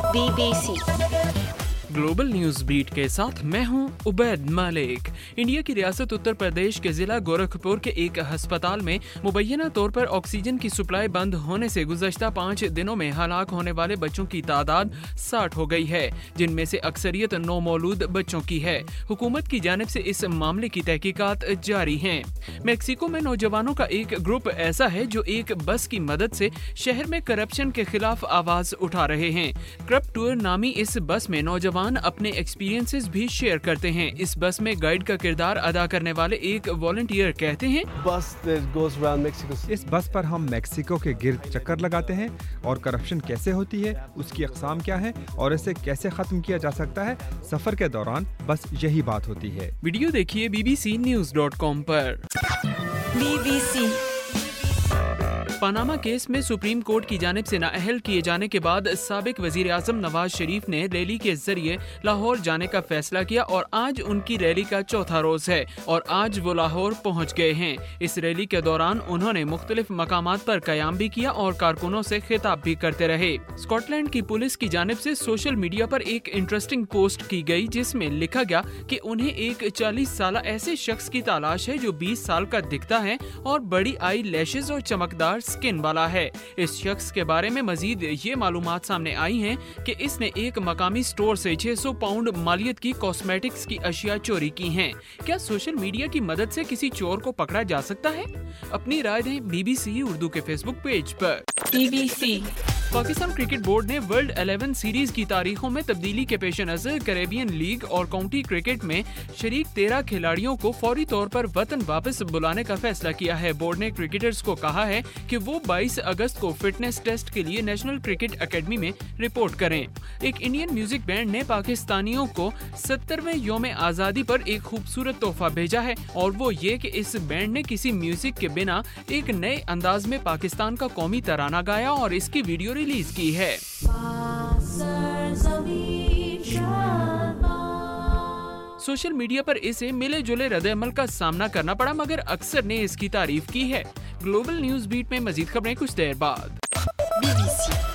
BBC global news beat के साथ मैं हूं उबैद मलिक। इंडिया की रियासत उत्तर प्रदेश के जिला गोरखपुर के एक अस्पताल में मुबैना तौर पर ऑक्सीजन की सप्लाई बंद होने से गुज़श्ता 5 दिनों में हलाक होने वाले बच्चों की तादाद 60 हो गई है, जिनमें से अक्सरियत नौमौलूद बच्चों की है। हुकूमत की जानिब से इस मामले की तहकीकात जारी हैं। मेक्सिको में नौजवानों का एक ग्रुप ऐसा है जो एक बस की मदद से शहर में करप्शन के खिलाफ आवाज उठा रहे हैं। क्रब टूर नामी इस बस में नौजवान अपने एक्सपीरियंसेस भी शेयर करते हैं। इस बस में गाइड का किरदार अदा करने वाले एक वॉलंटियर कहते हैं, इस बस पर हम मेक्सिको के गिर्द चक्कर लगाते हैं और करप्शन कैसे होती है, उसकी अक़साम क्या है और इसे कैसे खत्म किया जा सकता है। सफर के दौरान बस यही बात होती है। वीडियो देखिए bbcnews.com पर। BBC पनामा केस में सुप्रीम कोर्ट की जानिब से नाअहल किए जाने के बाद साबिक वजीर आजम नवाज शरीफ ने रैली के जरिए लाहौर जाने का फैसला किया और आज उनकी रैली का चौथा रोज है और आज वो लाहौर पहुंच गए हैं। इस रैली के दौरान उन्होंने मुख्तलिफ मकामात पर कयाम भी किया और कारकुनों से खिताब भी करते रहे। स्कॉटलैंड की पुलिस की जानिब से सोशल मीडिया पर एक इंटरेस्टिंग पोस्ट की गई जिसमें लिखा गया कि उन्हें एक 40 साल ऐसे शख्स की तलाश है जो 20 साल का दिखता है और बड़ी आई लैशेज और चमकदार स्किन वाला है। इस शख्स के बारे में मजीद ये मालूमात सामने आई हैं कि इसने एक मकामी स्टोर से 600 पाउंड मालियत की कॉस्मेटिक्स की अशिया चोरी की हैं। क्या सोशल मीडिया की मदद से किसी चोर को पकड़ा जा सकता है? अपनी राय दें BBC उर्दू के फेसबुक पेज पर। BBC पाकिस्तान क्रिकेट बोर्ड ने वर्ल्ड 11 सीरीज की तारीखों में तब्दीली के पेश नजर कैरेबियन लीग और काउंटी क्रिकेट में शरीक 13 खिलाड़ियों को फौरी तौर पर वतन वापस बुलाने का फैसला किया है। बोर्ड ने क्रिकेटर्स को कहा है कि वो 22 अगस्त को फिटनेस टेस्ट के लिए नेशनल क्रिकेट अकेडमी में रिपोर्ट करें। एक इंडियन म्यूजिक बैंड ने पाकिस्तानियों को 70वें यौम आज़ादी पर एक खूबसूरत तोहफा भेजा है और वो ये कि इस बैंड ने किसी म्यूजिक के बिना एक नए अंदाज में पाकिस्तान का कौमी तराना गाया और इसकी वीडियो रिलीज की है। सोशल मीडिया पर इसे मिले जुले रद्द-ए-अमल का सामना करना पड़ा, मगर अक्सर ने इसकी तारीफ की है। ग्लोबल न्यूज बीट में मजीद खबरें कुछ देर बाद। BBC